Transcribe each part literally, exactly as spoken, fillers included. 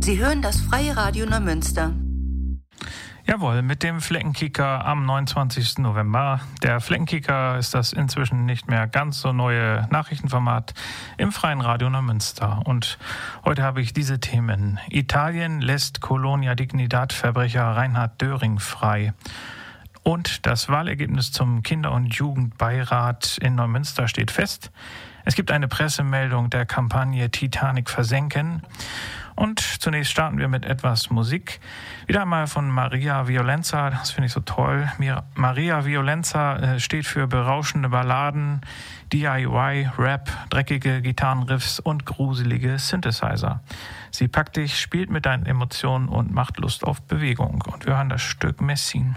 Sie hören das Freie Radio Neumünster. Jawohl, mit dem Fleckenkicker am neunundzwanzigsten November. Der Fleckenkicker ist das inzwischen nicht mehr ganz so neue Nachrichtenformat im Freien Radio Neumünster. Und heute habe ich diese Themen. Italien lässt Colonia Dignidad-Verbrecher Reinhard Döring frei. Und das Wahlergebnis zum Kinder- und Jugendbeirat in Neumünster steht fest. Es gibt eine Pressemeldung der Kampagne Titanic versenken. Und zunächst starten wir mit etwas Musik. Wieder einmal von Maria Violenza, das finde ich so toll. Maria Violenza steht für berauschende Balladen, D I Y, Rap, dreckige Gitarrenriffs und gruselige Synthesizer. Sie packt dich, spielt mit deinen Emotionen und macht Lust auf Bewegung. Und wir hören das Stück Messin.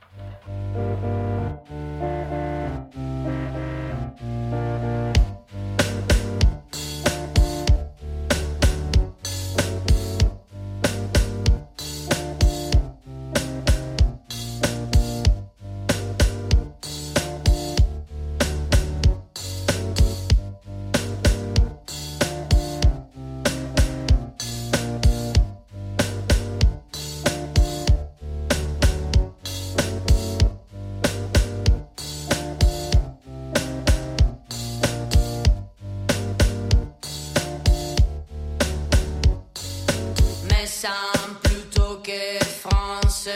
Plutôt que France,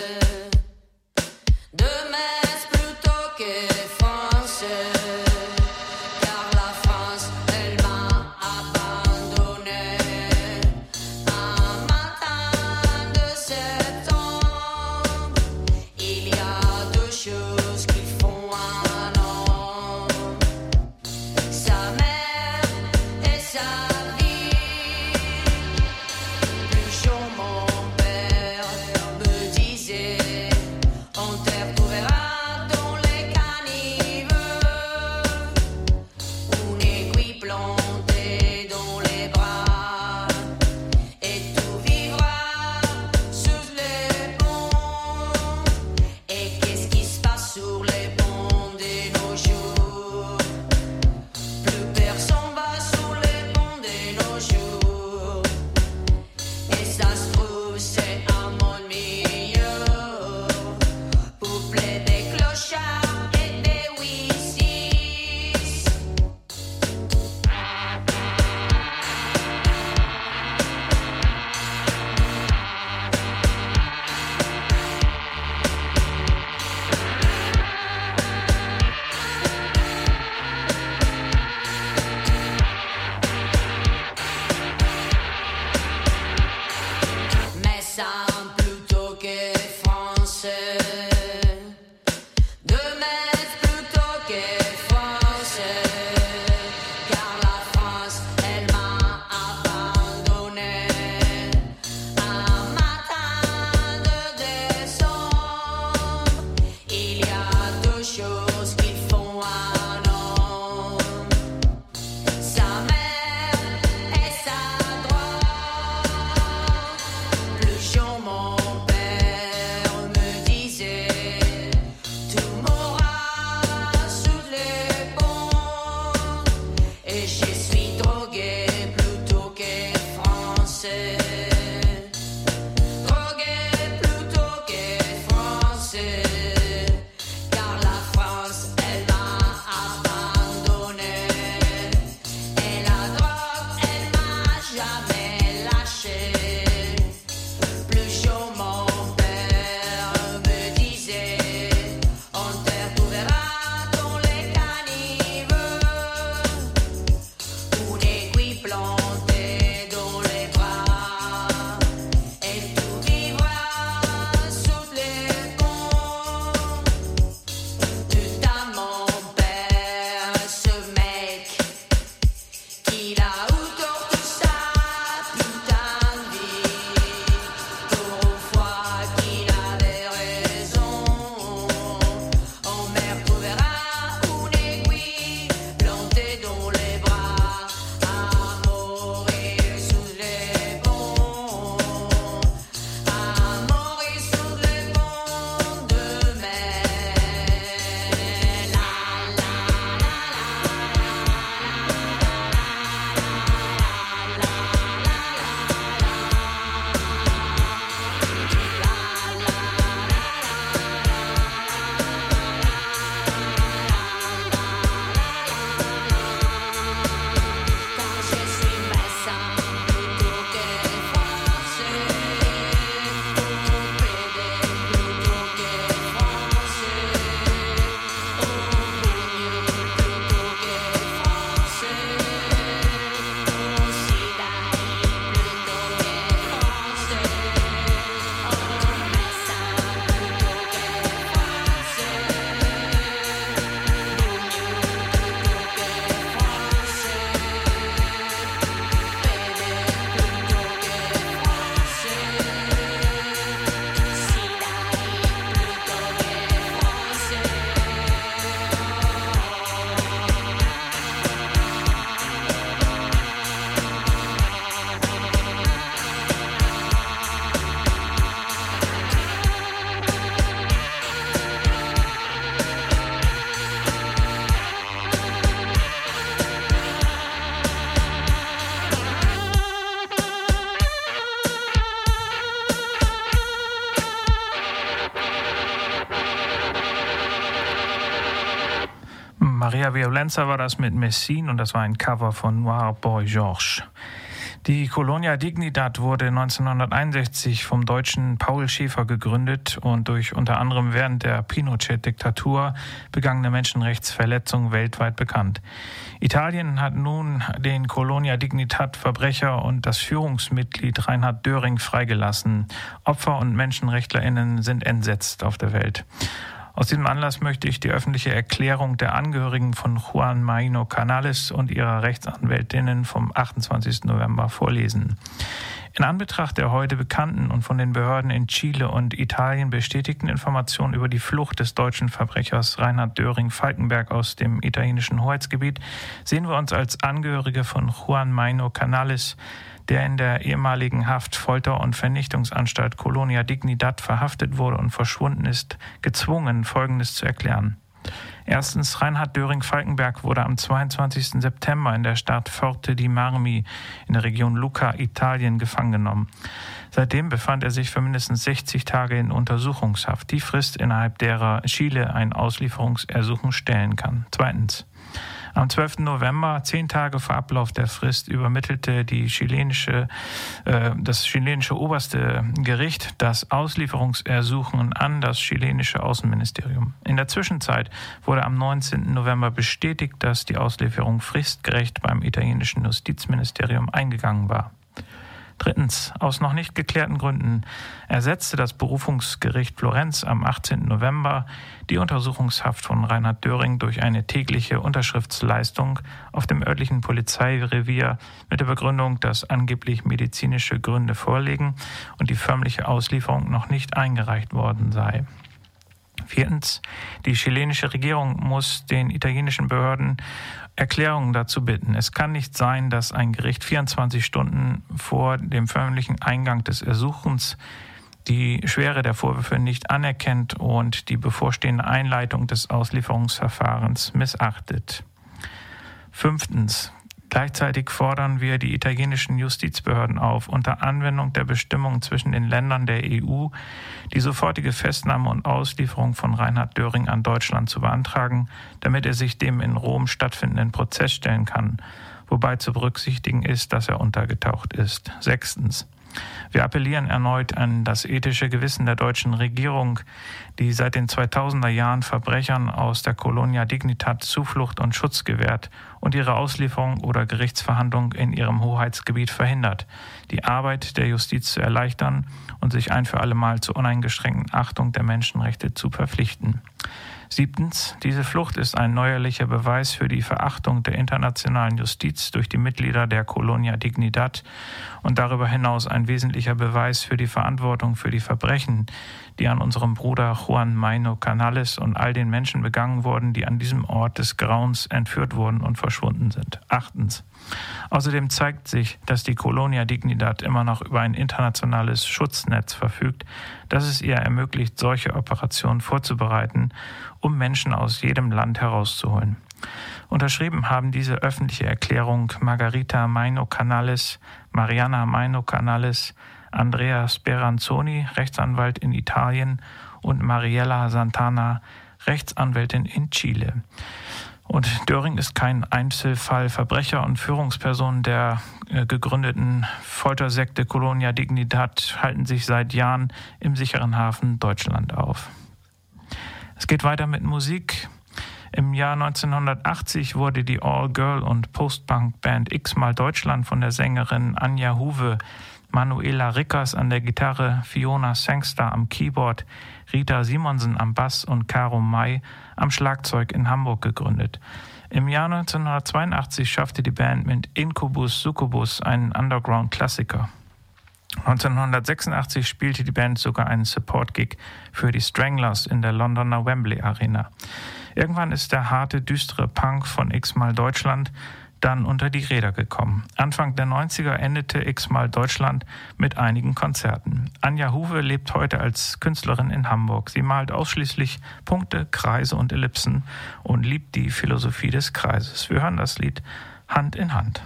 de Metz plutôt que France, car la France, elle m'a abandonné un matin de septembre. Il y a deux choses qui font un homme, sa mère et sa mon père me disait, on te retrouvera dans les canives, on est qui planté dans les bras, et tout vivra sous les ponts. Et qu'est-ce qui se passe sur les ponts de nos jours? Plus personne va sur les ponts de nos jours. Et ça se trouve, c'est un monde meilleur, peuplé des clochards et des huissiers. Mais ça plutôt que France, de Metz plutôt que France, car la France, elle m'a abandonné un matin de décembre. Il y a deux choses qui font un homme, sa mère et sa droite. Plus jeune, mon père me disait, tout mourra sous les ponts. Et je suis drogué plutôt que français, drogué plutôt que français, car la France, elle m'a abandonné, et la drogue, elle m'a jamais lâché. Plus chaud, mon père me disait, on te retrouvera dans les canives, on est qui planté dans les bras, Maria Violenza war das mit Messine und das war ein Cover von Noir Boy Georges. Die Colonia Dignidad wurde neunzehnhunderteinundsechzig vom deutschen Paul Schäfer gegründet und durch unter anderem während der Pinochet-Diktatur begangene Menschenrechtsverletzungen weltweit bekannt. Italien hat nun den Colonia Dignidad-Verbrecher und das Führungsmitglied Reinhard Döring freigelassen. Opfer und MenschenrechtlerInnen sind entsetzt auf der Welt. Aus diesem Anlass möchte ich die öffentliche Erklärung der Angehörigen von Juan Maino Canales und ihrer Rechtsanwältinnen vom achtundzwanzigsten November vorlesen. In Anbetracht der heute bekannten und von den Behörden in Chile und Italien bestätigten Informationen über die Flucht des deutschen Verbrechers Reinhard Döring-Falkenberg aus dem italienischen Hoheitsgebiet sehen wir uns als Angehörige von Juan Maino Canales, der in der ehemaligen Haft-, Folter- und Vernichtungsanstalt Colonia Dignidad verhaftet wurde und verschwunden ist, gezwungen, Folgendes zu erklären. Erstens, Reinhard Döring-Falkenberg wurde am zweiundzwanzigsten September in der Stadt Forte di Marmi in der Region Lucca, Italien, gefangen genommen. Seitdem befand er sich für mindestens sechzig Tage in Untersuchungshaft, die Frist, innerhalb derer Chile ein Auslieferungsersuchen stellen kann. Zweitens, am zwölften November, zehn Tage vor Ablauf der Frist, übermittelte die chilenische, äh, das chilenische oberste Gericht das Auslieferungsersuchen an das chilenische Außenministerium. In der Zwischenzeit wurde am neunzehnten November bestätigt, dass die Auslieferung fristgerecht beim italienischen Justizministerium eingegangen war. Drittens, aus noch nicht geklärten Gründen ersetzte das Berufungsgericht Florenz am achtzehnten November die Untersuchungshaft von Reinhard Döring durch eine tägliche Unterschriftsleistung auf dem örtlichen Polizeirevier mit der Begründung, dass angeblich medizinische Gründe vorliegen und die förmliche Auslieferung noch nicht eingereicht worden sei. Viertens, die chilenische Regierung muss den italienischen Behörden Erklärungen dazu bitten. Es kann nicht sein, dass ein Gericht vierundzwanzig Stunden vor dem förmlichen Eingang des Ersuchens die Schwere der Vorwürfe nicht anerkennt und die bevorstehende Einleitung des Auslieferungsverfahrens missachtet. Fünftens, gleichzeitig fordern wir die italienischen Justizbehörden auf, unter Anwendung der Bestimmungen zwischen den Ländern der E U die sofortige Festnahme und Auslieferung von Reinhard Döring an Deutschland zu beantragen, damit er sich dem in Rom stattfindenden Prozess stellen kann, wobei zu berücksichtigen ist, dass er untergetaucht ist. Sechstens, wir appellieren erneut an das ethische Gewissen der deutschen Regierung, die seit den zweitausender Jahren Verbrechern aus der Colonia Dignidad Zuflucht und Schutz gewährt und ihre Auslieferung oder Gerichtsverhandlung in ihrem Hoheitsgebiet verhindert, die Arbeit der Justiz zu erleichtern und sich ein für alle Mal zur uneingeschränkten Achtung der Menschenrechte zu verpflichten. Siebtens, diese Flucht ist ein neuerlicher Beweis für die Verachtung der internationalen Justiz durch die Mitglieder der Colonia Dignidad und darüber hinaus ein wesentlicher Beweis für die Verantwortung für die Verbrechen, die an unserem Bruder Juan Maino Canales und all den Menschen begangen wurden, die an diesem Ort des Grauens entführt wurden und verschwunden sind. Achtens, außerdem zeigt sich, dass die Colonia Dignidad immer noch über ein internationales Schutznetz verfügt, das es ihr ermöglicht, solche Operationen vorzubereiten, um Menschen aus jedem Land herauszuholen. Unterschrieben haben diese öffentliche Erklärung Margarita Maino Canales, Mariana Maino Canales, Andrea Speranzoni, Rechtsanwalt in Italien, und Mariella Santana, Rechtsanwältin in Chile. Und Döring ist kein Einzelfall. Verbrecher und Führungspersonen der äh, gegründeten Foltersekte Colonia Dignidad halten sich seit Jahren im sicheren Hafen Deutschland auf. Es geht weiter mit Musik. Im Jahr neunzehnhundertachtzig wurde die All-Girl- und Post-Punk-Band X-Mal Deutschland von der Sängerin Anja Huwe, Manuela Rickers an der Gitarre, Fiona Sangster am Keyboard, Rita Simonsen am Bass und Caro May am Schlagzeug in Hamburg gegründet. Im Jahr neunzehnhundertzweiundachtzig schaffte die Band mit Incubus Succubus einen Underground-Klassiker. neunzehnhundertsechsundachtzig spielte die Band sogar einen Support-Gig für die Stranglers in der Londoner Wembley Arena. Irgendwann ist der harte, düstere Punk von X-Mal Deutschland dann unter die Räder gekommen. Anfang der neunziger endete X-Mal Deutschland mit einigen Konzerten. Anja Huwe lebt heute als Künstlerin in Hamburg. Sie malt ausschließlich Punkte, Kreise und Ellipsen und liebt die Philosophie des Kreises. Wir hören das Lied Hand in Hand.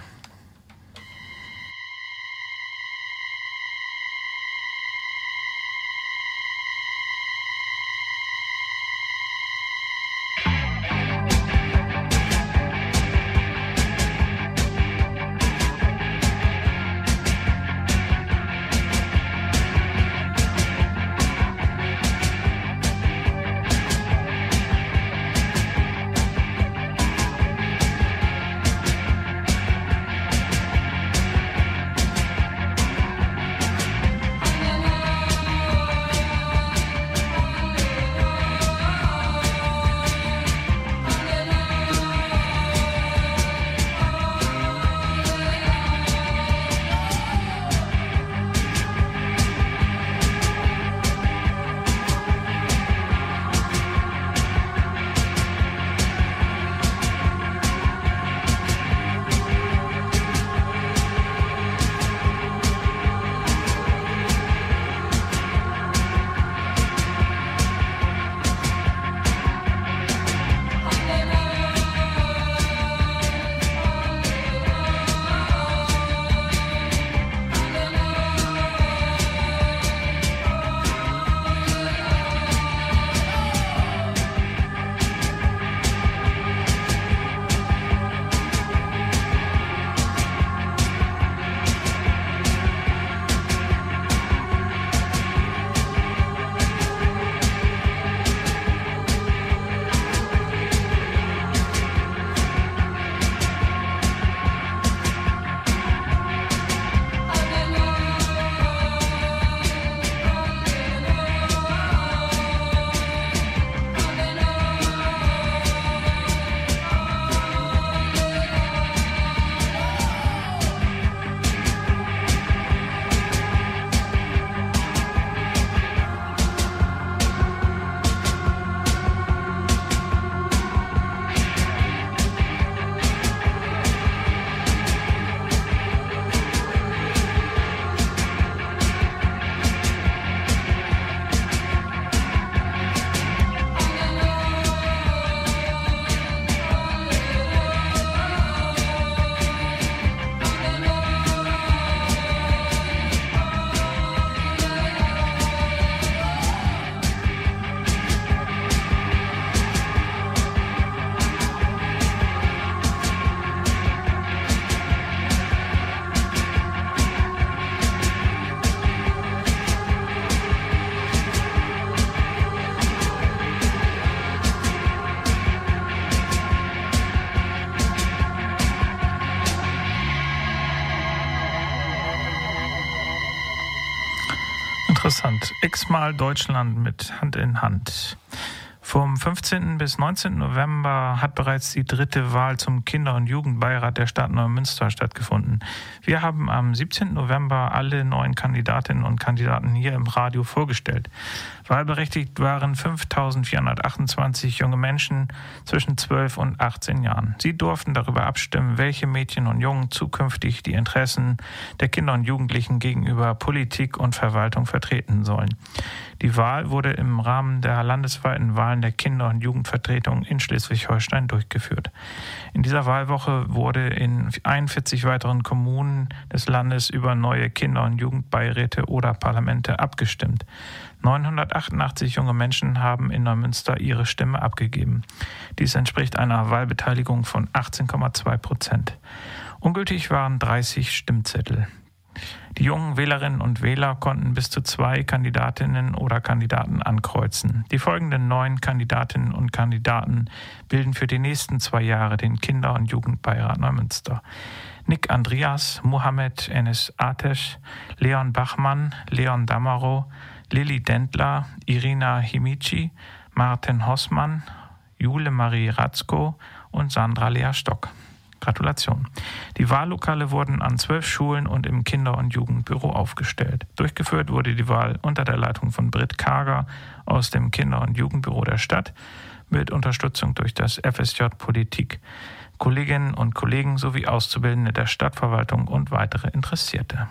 Interessant. X-mal Deutschland mit Hand in Hand. Vom fünfzehnten bis neunzehnten November hat bereits die dritte Wahl zum Kinder- und Jugendbeirat der Stadt Neumünster stattgefunden. Wir haben am siebzehnten November alle neuen Kandidatinnen und Kandidaten hier im Radio vorgestellt. Wahlberechtigt waren fünftausendvierhundertachtundzwanzig junge Menschen zwischen zwölf und achtzehn Jahren. Sie durften darüber abstimmen, welche Mädchen und Jungen zukünftig die Interessen der Kinder und Jugendlichen gegenüber Politik und Verwaltung vertreten sollen. Die Wahl wurde im Rahmen der landesweiten Wahlen der Kinder- und Jugendvertretung in Schleswig-Holstein durchgeführt. In dieser Wahlwoche wurde in einundvierzig weiteren Kommunen des Landes über neue Kinder- und Jugendbeiräte oder Parlamente abgestimmt. neunhundertachtundachtzig junge Menschen haben in Neumünster ihre Stimme abgegeben. Dies entspricht einer Wahlbeteiligung von achtzehn Komma zwei Prozent. Ungültig waren dreißig Stimmzettel. Die jungen Wählerinnen und Wähler konnten bis zu zwei Kandidatinnen oder Kandidaten ankreuzen. Die folgenden neun Kandidatinnen und Kandidaten bilden für die nächsten zwei Jahre den Kinder- und Jugendbeirat Neumünster. Nick Andreas, Mohamed Enes Atesh, Leon Bachmann, Leon Damaro, Lilly Dendler, Irina Himici, Martin Hossmann, Jule Marie Ratzko und Sandra Lea Stock. Gratulation. Die Wahllokale wurden an zwölf Schulen und im Kinder- und Jugendbüro aufgestellt. Durchgeführt wurde die Wahl unter der Leitung von Britt Karger aus dem Kinder- und Jugendbüro der Stadt mit Unterstützung durch das F S J Politik, Kolleginnen und Kollegen sowie Auszubildende der Stadtverwaltung und weitere Interessierte.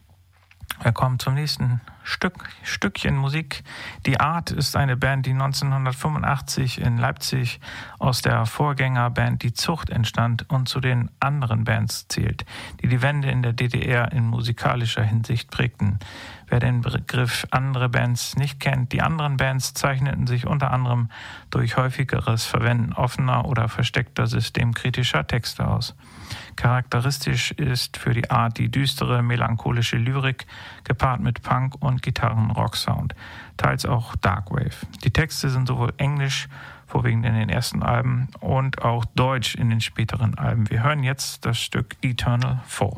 Wir kommen zum nächsten Stück, Stückchen Musik. Die Art ist eine Band, die neunzehnhundertfünfundachtzig in Leipzig aus der Vorgängerband Die Zucht entstand und zu den anderen Bands zählt, die die Wende in der D D R in musikalischer Hinsicht prägten. Wer den Begriff andere Bands nicht kennt, die anderen Bands zeichneten sich unter anderem durch häufigeres Verwenden offener oder versteckter systemkritischer Texte aus. Charakteristisch ist für die Art die düstere, melancholische Lyrik, gepaart mit Punk- und Gitarren-Rock-Sound, teils auch Darkwave. Die Texte sind sowohl englisch, vorwiegend in den ersten Alben, und auch deutsch in den späteren Alben. Wir hören jetzt das Stück Eternal Fall.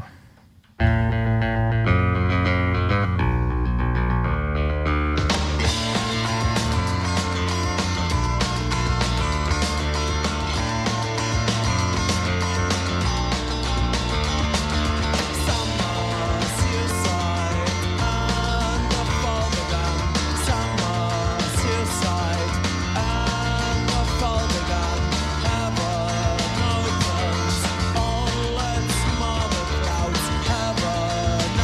All its mother clouds, heaven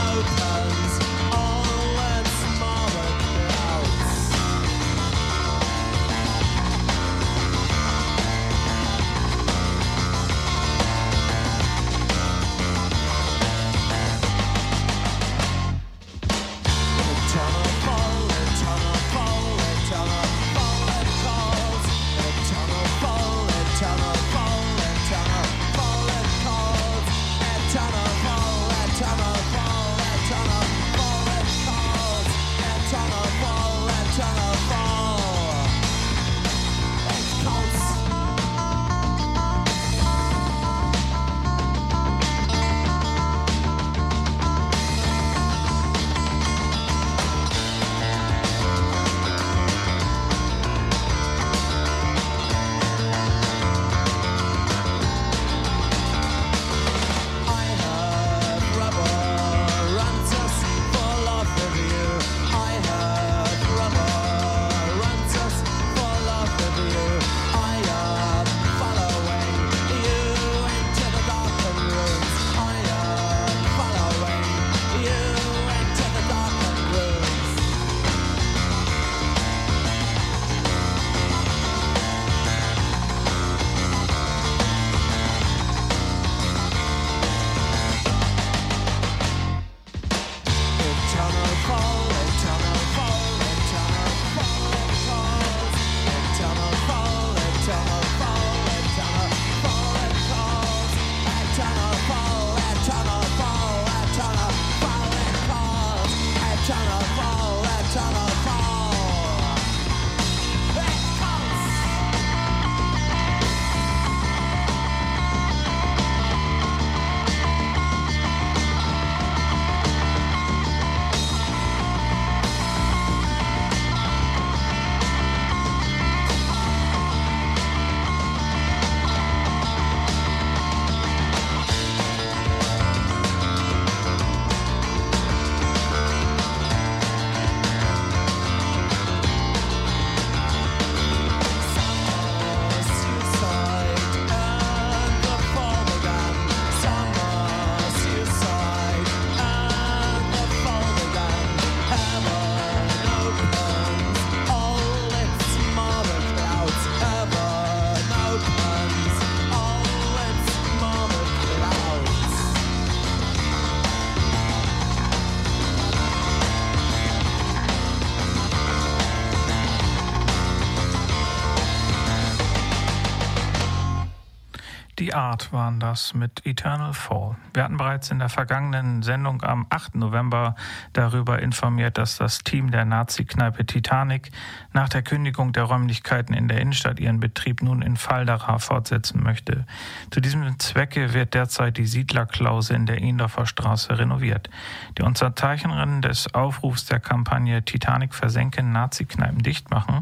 The Art waren das mit Eternal Fall. Wir hatten bereits in der vergangenen Sendung am achten November darüber informiert, dass das Team der Nazi-Kneipe Titanic nach der Kündigung der Räumlichkeiten in der Innenstadt ihren Betrieb nun in Valdara fortsetzen möchte. Zu diesem Zwecke wird derzeit die Siedlerklause in der Ehndorfer Straße renoviert. Die Unterzeichnerin des Aufrufs der Kampagne Titanic versenken, Nazi-Kneipen dicht machen,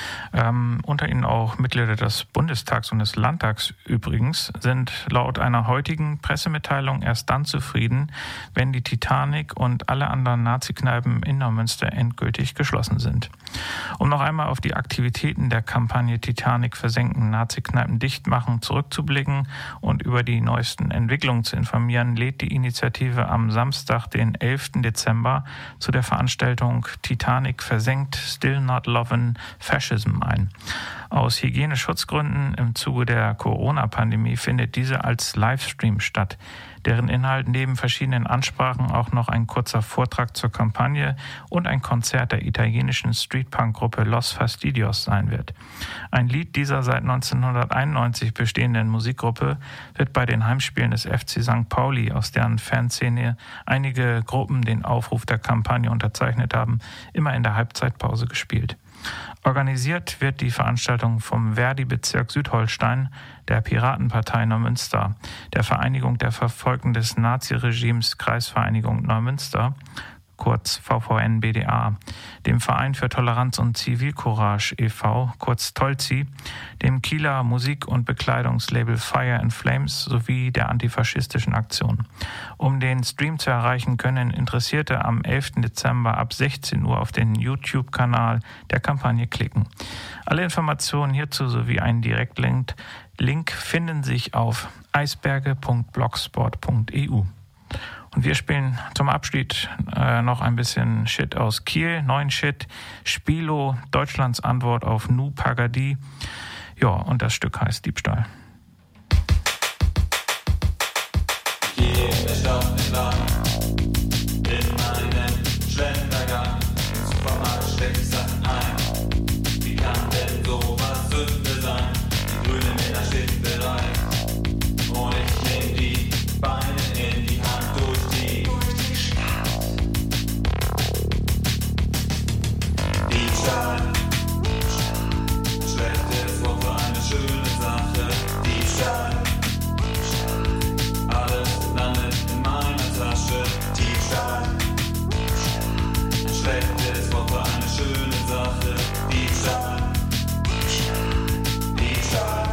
ähm, unter ihnen auch Mitglieder des Bundestags und des Landtags übrigens, sind laut einer heutigen Pressemitteilung erst dann zufrieden, wenn die Titanic und alle anderen Nazi-Kneipen in Neumünster endgültig geschlossen sind. Um noch einmal auf die Aktivitäten der Kampagne Titanic versenken, Nazi-Kneipen dicht machen zurückzublicken und über die neuesten Entwicklungen zu informieren, lädt die Initiative am Samstag, den elften Dezember, zu der Veranstaltung Titanic versenkt, Still Not Lovin' Fascism ein. Aus Hygieneschutzgründen im Zuge der Corona-Pandemie findet diese als Livestream statt, deren Inhalt neben verschiedenen Ansprachen auch noch ein kurzer Vortrag zur Kampagne und ein Konzert der italienischen Streetpunk-Gruppe Los Fastidios sein wird. Ein Lied dieser seit neunzehnhunderteinundneunzig bestehenden Musikgruppe wird bei den Heimspielen des F C Sankt Pauli, aus deren Fanszene einige Gruppen den Aufruf der Kampagne unterzeichnet haben, immer in der Halbzeitpause gespielt. Organisiert wird die Veranstaltung vom Verdi-Bezirk Südholstein, der Piratenpartei Neumünster, der Vereinigung der Verfolgten des Naziregimes Kreisvereinigung Neumünster, kurz V V N B D A, dem Verein für Toleranz und Zivilcourage e V, kurz Tolzi, dem Kieler Musik- und Bekleidungslabel Fire and Flames sowie der antifaschistischen Aktion. Um den Stream zu erreichen, können Interessierte am elften Dezember ab sechzehn Uhr auf den YouTube-Kanal der Kampagne klicken. Alle Informationen hierzu sowie einen Direktlink Link finden sich auf eisberge punkt blogspot punkt e u. Und wir spielen zum Abschied äh, noch ein bisschen Shit aus Kiel, neuen Shit, Spilo, Deutschlands Antwort auf Nu Pagadi. Ja, und das Stück heißt Diebstahl. Hier in der Stadt im Land, in meinem Schlendergang, im Supermarkt steck ich Sachen ein. Wie kann denn sowas Sünde sein? Die grüne Männer stehen bereit. Und ich nehm die Beine in die Hand durch die, durch die Stadt. Diebstahl, ein schlechtes Wort für eine schöne Sache. Diebstahl, alles landet in meiner Tasche. Diebstahl, ein schlechtes Wort für eine schöne Sache. Diebstahl, Diebstahl.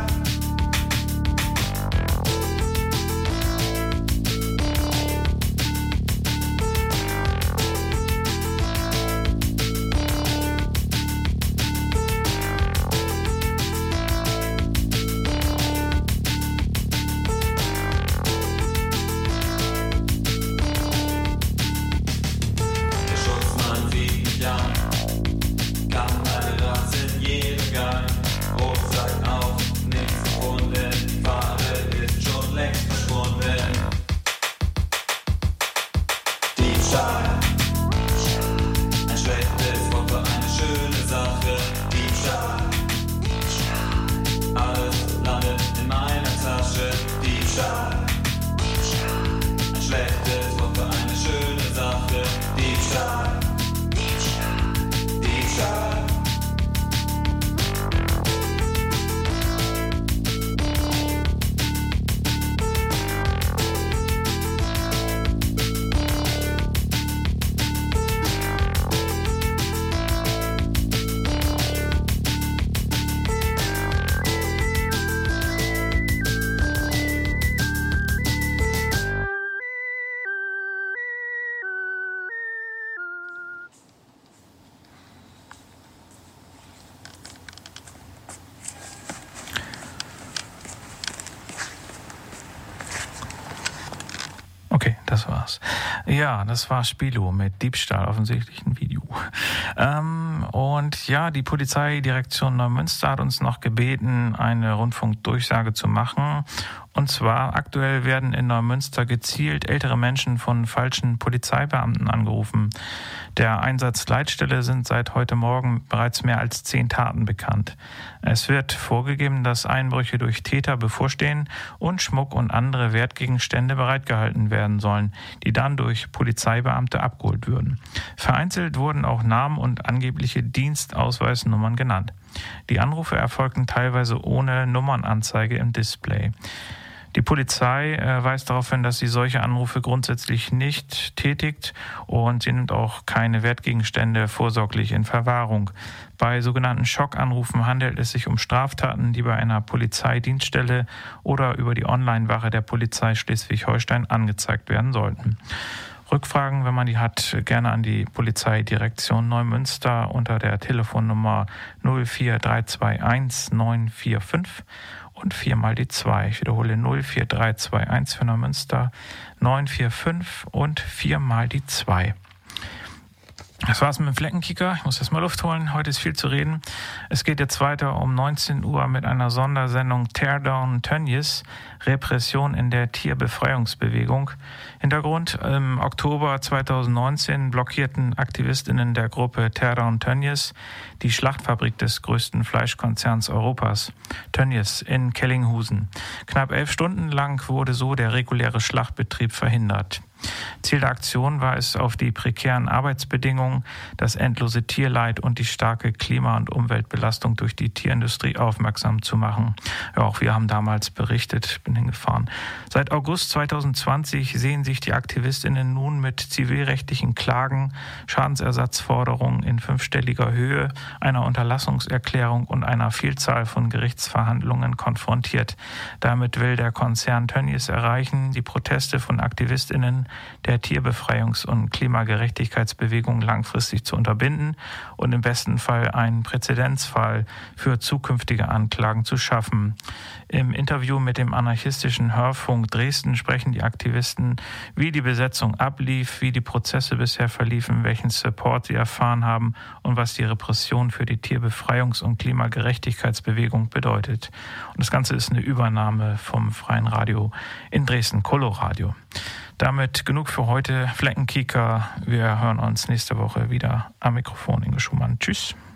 Okay, das war's. Ja, das war Spilo mit Diebstahl, offensichtlich ein Video. Ähm, und ja, die Polizeidirektion Neumünster hat uns noch gebeten, eine Rundfunkdurchsage zu machen. Und zwar aktuell werden in Neumünster gezielt ältere Menschen von falschen Polizeibeamten angerufen. Der Einsatzleitstelle sind seit heute Morgen bereits mehr als zehn Taten bekannt. Es wird vorgegeben, dass Einbrüche durch Täter bevorstehen und Schmuck und andere Wertgegenstände bereitgehalten werden sollen, die dann durch Polizeibeamte abgeholt würden. Vereinzelt wurden auch Namen und angebliche Dienstausweisnummern genannt. Die Anrufe erfolgten teilweise ohne Nummernanzeige im Display. Die Polizei äh, weist darauf hin, dass sie solche Anrufe grundsätzlich nicht tätigt und sie nimmt auch keine Wertgegenstände vorsorglich in Verwahrung. Bei sogenannten Schockanrufen handelt es sich um Straftaten, die bei einer Polizeidienststelle oder über die Online-Wache der Polizei Schleswig-Holstein angezeigt werden sollten. Rückfragen, wenn man die hat, gerne an die Polizeidirektion Neumünster unter der Telefonnummer null vier drei zwei eins neun vier fünf und viermal die zwei. Ich wiederhole null vier drei zwei eins für Neumünster, neun vier fünf und viermal die zwei. Das war's mit dem Fleckenkicker. Ich muss erst mal Luft holen. Heute ist viel zu reden. Es geht jetzt weiter um neunzehn Uhr mit einer Sondersendung Teardown Tönnies, Repression in der Tierbefreiungsbewegung. Hintergrund: Im Oktober zweitausendneunzehn blockierten AktivistInnen der Gruppe Teardown Tönnies die Schlachtfabrik des größten Fleischkonzerns Europas, Tönnies in Kellinghusen. Knapp elf Stunden lang wurde so der reguläre Schlachtbetrieb verhindert. Ziel der Aktion war es, auf die prekären Arbeitsbedingungen, das endlose Tierleid und die starke Klima- und Umweltbelastung durch die Tierindustrie aufmerksam zu machen. Ja, auch wir haben damals berichtet, bin hingefahren. Seit August zweitausendzwanzig sehen sich die AktivistInnen nun mit zivilrechtlichen Klagen, Schadensersatzforderungen in fünfstelliger Höhe, einer Unterlassungserklärung und einer Vielzahl von Gerichtsverhandlungen konfrontiert. Damit will der Konzern Tönnies erreichen, die Proteste von AktivistInnen der Tierbefreiungs- und Klimagerechtigkeitsbewegung langfristig zu unterbinden und im besten Fall einen Präzedenzfall für zukünftige Anklagen zu schaffen. Im Interview mit dem anarchistischen Hörfunk Dresden sprechen die Aktivisten, wie die Besetzung ablief, wie die Prozesse bisher verliefen, welchen Support sie erfahren haben und was die Repression für die Tierbefreiungs- und Klimagerechtigkeitsbewegung bedeutet. Und das Ganze ist eine Übernahme vom Freien Radio in Dresden, Coloradio. Damit genug für heute. Fleckenkicker. Wir hören uns nächste Woche wieder am Mikrofon. Inge Schumann. Tschüss.